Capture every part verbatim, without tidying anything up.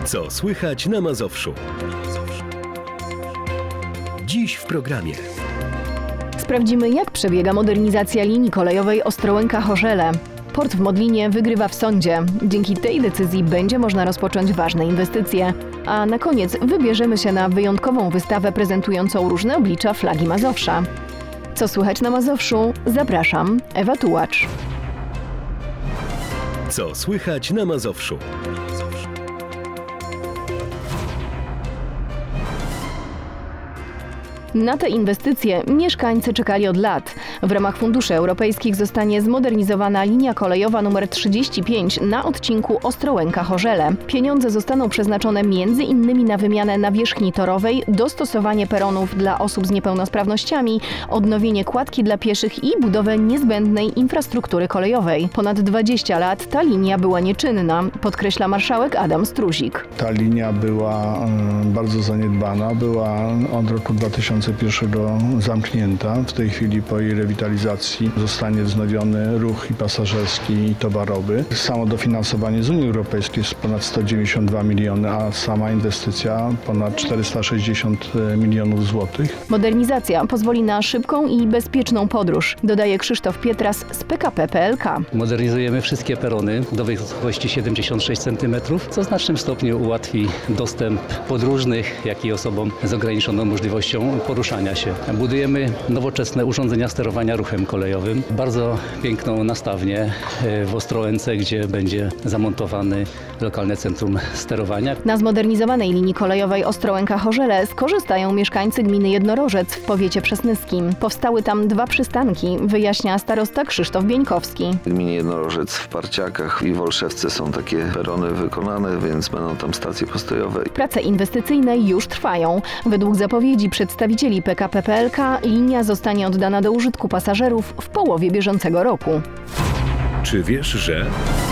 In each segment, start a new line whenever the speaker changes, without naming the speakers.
Co słychać na Mazowszu? Dziś w programie.
Sprawdzimy, jak przebiega modernizacja linii kolejowej Ostrołęka-Chorzele. Port w Modlinie wygrywa w sądzie. Dzięki tej decyzji będzie można rozpocząć ważne inwestycje. A na koniec wybierzemy się na wyjątkową wystawę prezentującą różne oblicza flagi Mazowsza. Co słychać na Mazowszu? Zapraszam, Ewa Tułacz.
Co słychać na Mazowszu?
Na te inwestycje mieszkańcy czekali od lat. W ramach funduszy europejskich zostanie zmodernizowana linia kolejowa nr trzydzieści pięć na odcinku Ostrołęka-Chorzele. Pieniądze zostaną przeznaczone między innymi na wymianę nawierzchni torowej, dostosowanie peronów dla osób z niepełnosprawnościami, odnowienie kładki dla pieszych i budowę niezbędnej infrastruktury kolejowej. Ponad dwadzieścia lat ta linia była nieczynna, podkreśla marszałek Adam Struzik.
Ta linia była bardzo zaniedbana, była od roku dwa tysiące pierwszego zamknięta. W tej chwili po jej rewitalizacji zostanie wznowiony ruch i pasażerski, i towarowy. Samo dofinansowanie z Unii Europejskiej jest ponad sto dziewięćdziesiąt dwa miliony, a sama inwestycja ponad czterysta sześćdziesiąt milionów złotych.
Modernizacja pozwoli na szybką i bezpieczną podróż, dodaje Krzysztof Pietras z P K P P L K.
Modernizujemy wszystkie perony do wysokości siedemdziesiąt sześć centymetrów, co w znacznym stopniu ułatwi dostęp podróżnych, jak i osobom z ograniczoną możliwością poruszania się. Budujemy nowoczesne urządzenia sterowania ruchem kolejowym. Bardzo piękną nastawnię w Ostrołęce, gdzie będzie zamontowany lokalne centrum sterowania.
Na zmodernizowanej linii kolejowej Ostrołęka-Chorzele skorzystają mieszkańcy gminy Jednorożec w powiecie przasnyskim. Powstały tam dwa przystanki, wyjaśnia starosta Krzysztof Bieńkowski.
W gminie Jednorożec w Parciakach i w Olszewce są takie perony wykonane, więc będą tam stacje postojowe.
Prace inwestycyjne już trwają. Według zapowiedzi przedstawicieli P K P P L K linia zostanie oddana do użytku pasażerów w połowie bieżącego roku.
Czy wiesz, że...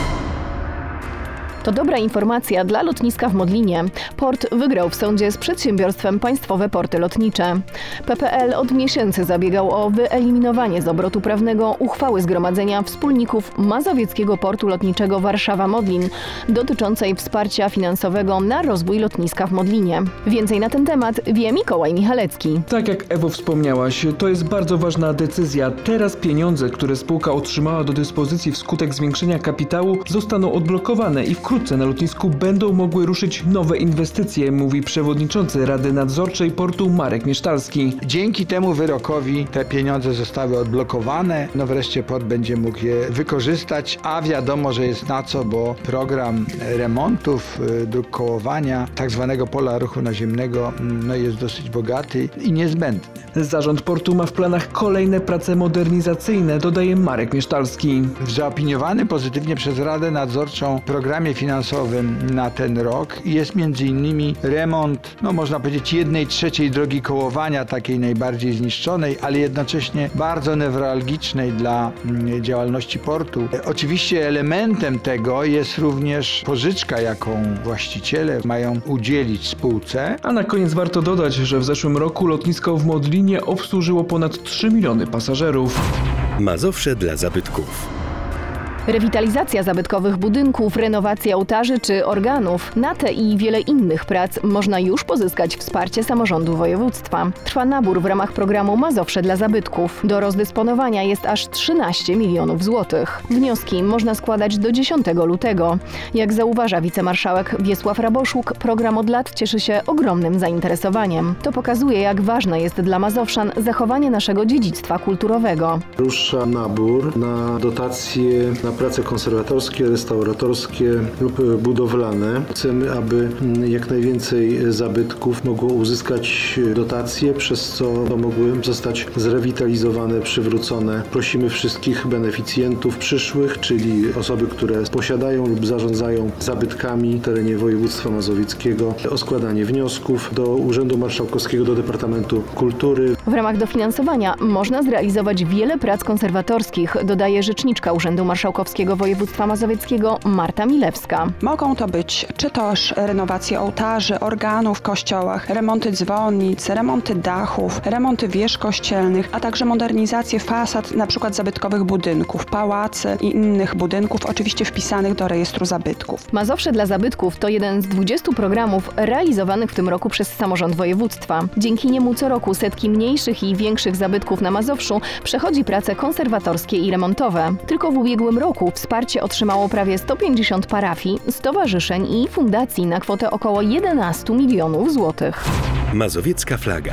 To dobra informacja dla lotniska w Modlinie. Port wygrał w sądzie z przedsiębiorstwem Państwowe Porty Lotnicze. P P L od miesięcy zabiegał o wyeliminowanie z obrotu prawnego uchwały Zgromadzenia Wspólników Mazowieckiego Portu Lotniczego Warszawa-Modlin dotyczącej wsparcia finansowego na rozwój lotniska w Modlinie. Więcej na ten temat wie Mikołaj Michalecki.
Tak jak Ewo wspomniałaś, to jest bardzo ważna decyzja. Teraz pieniądze, które spółka otrzymała do dyspozycji wskutek zwiększenia kapitału, zostaną odblokowane i wkrótce Wkrótce na lotnisku będą mogły ruszyć nowe inwestycje, mówi przewodniczący Rady Nadzorczej Portu Marek Miesztalski.
Dzięki temu wyrokowi te pieniądze zostały odblokowane. No wreszcie port będzie mógł je wykorzystać, a wiadomo, że jest na co, bo program remontów, dróg kołowania, tak zwanego pola ruchu naziemnego, no jest dosyć bogaty i niezbędny.
Zarząd portu ma w planach kolejne prace modernizacyjne, dodaje Marek Miesztalski.
W zaopiniowanym pozytywnie przez Radę Nadzorczą programie finansowym na ten rok jest między innymi remont, no można powiedzieć, jednej trzeciej drogi kołowania, takiej najbardziej zniszczonej, ale jednocześnie bardzo newralgicznej dla mm, działalności portu. Oczywiście elementem tego jest również pożyczka, jaką właściciele mają udzielić spółce.
A na koniec warto dodać, że w zeszłym roku lotnisko w Modlinie obsłużyło ponad trzy miliony pasażerów.
Mazowsze dla zabytków.
Rewitalizacja zabytkowych budynków, renowacja ołtarzy czy organów. Na te i wiele innych prac można już pozyskać wsparcie samorządu województwa. Trwa nabór w ramach programu Mazowsze dla zabytków. Do rozdysponowania jest aż trzynaście milionów złotych. Wnioski można składać do dziesiątego lutego. Jak zauważa wicemarszałek Wiesław Raboszuk, program od lat cieszy się ogromnym zainteresowaniem. To pokazuje, jak ważne jest dla mazowszan zachowanie naszego dziedzictwa kulturowego.
Rusza nabór na dotacje na prace konserwatorskie, restauratorskie lub budowlane. Chcemy, aby jak najwięcej zabytków mogło uzyskać dotacje, przez co mogły zostać zrewitalizowane, przywrócone. Prosimy wszystkich beneficjentów przyszłych, czyli osoby, które posiadają lub zarządzają zabytkami w terenie województwa mazowieckiego, o składanie wniosków do Urzędu Marszałkowskiego, do Departamentu Kultury.
W ramach dofinansowania można zrealizować wiele prac konserwatorskich, dodaje rzeczniczka Urzędu Marszałkowskiego Marszałkowskiego Województwa Mazowieckiego Marta Milewska.
Mogą to być czy też renowacje ołtarzy, organów w kościołach, remonty dzwonnic, remonty dachów, remonty wież kościelnych, a także modernizacje fasad np. zabytkowych budynków, pałacy i innych budynków, oczywiście wpisanych do rejestru zabytków.
Mazowsze dla zabytków to jeden z dwudziestu programów realizowanych w tym roku przez samorząd województwa. Dzięki niemu co roku setki mniejszych i większych zabytków na Mazowszu przechodzi prace konserwatorskie i remontowe. Tylko w ubiegłym roku wsparcie otrzymało prawie sto pięćdziesiąt parafii, stowarzyszeń i fundacji na kwotę około jedenastu milionów złotych.
Mazowiecka flaga.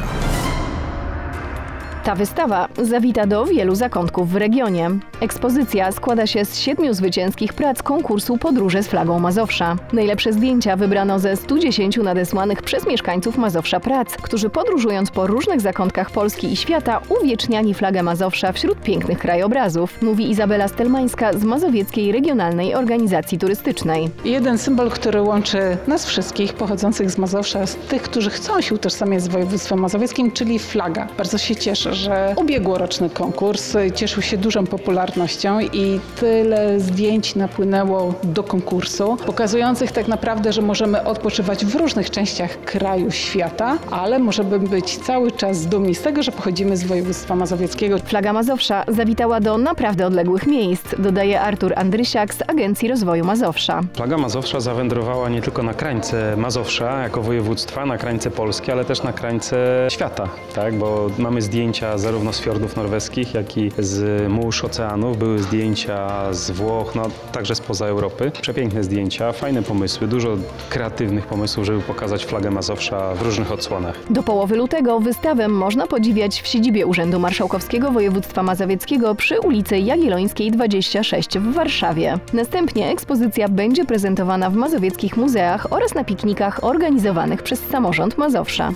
Ta wystawa zawita do wielu zakątków w regionie. Ekspozycja składa się z siedmiu zwycięskich prac konkursu Podróże z flagą Mazowsza. Najlepsze zdjęcia wybrano ze stu dziesięciu nadesłanych przez mieszkańców Mazowsza prac, którzy podróżując po różnych zakątkach Polski i świata uwieczniali flagę Mazowsza wśród pięknych krajobrazów, mówi Izabela Stelmańska z Mazowieckiej Regionalnej Organizacji Turystycznej.
Jeden symbol, który łączy nas wszystkich pochodzących z Mazowsza, z tych, którzy chcą się utożsamiać z województwem mazowieckim, czyli flaga. Bardzo się cieszę, że ubiegłoroczny konkurs cieszył się dużą popularnością i tyle zdjęć napłynęło do konkursu, pokazujących tak naprawdę, że możemy odpoczywać w różnych częściach kraju, świata, ale możemy być cały czas dumni z tego, że pochodzimy z województwa mazowieckiego.
Flaga Mazowsza zawitała do naprawdę odległych miejsc, dodaje Artur Andrysiak z Agencji Rozwoju Mazowsza.
Flaga Mazowsza zawędrowała nie tylko na krańce Mazowsza jako województwa, na krańce Polski, ale też na krańce świata, tak? Bo mamy zdjęcia zarówno z fiordów norweskich, jak i z mórz oceanów. Były zdjęcia z Włoch, no także spoza Europy. Przepiękne zdjęcia, fajne pomysły, dużo kreatywnych pomysłów, żeby pokazać flagę Mazowsza w różnych odsłonach.
Do połowy lutego wystawę można podziwiać w siedzibie Urzędu Marszałkowskiego Województwa Mazowieckiego przy ulicy Jagiellońskiej dwadzieścia sześć w Warszawie. Następnie ekspozycja będzie prezentowana w mazowieckich muzeach oraz na piknikach organizowanych przez samorząd Mazowsza.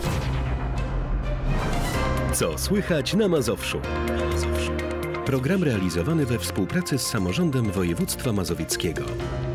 Co słychać na Mazowszu? Program realizowany we współpracy z samorządem województwa mazowieckiego.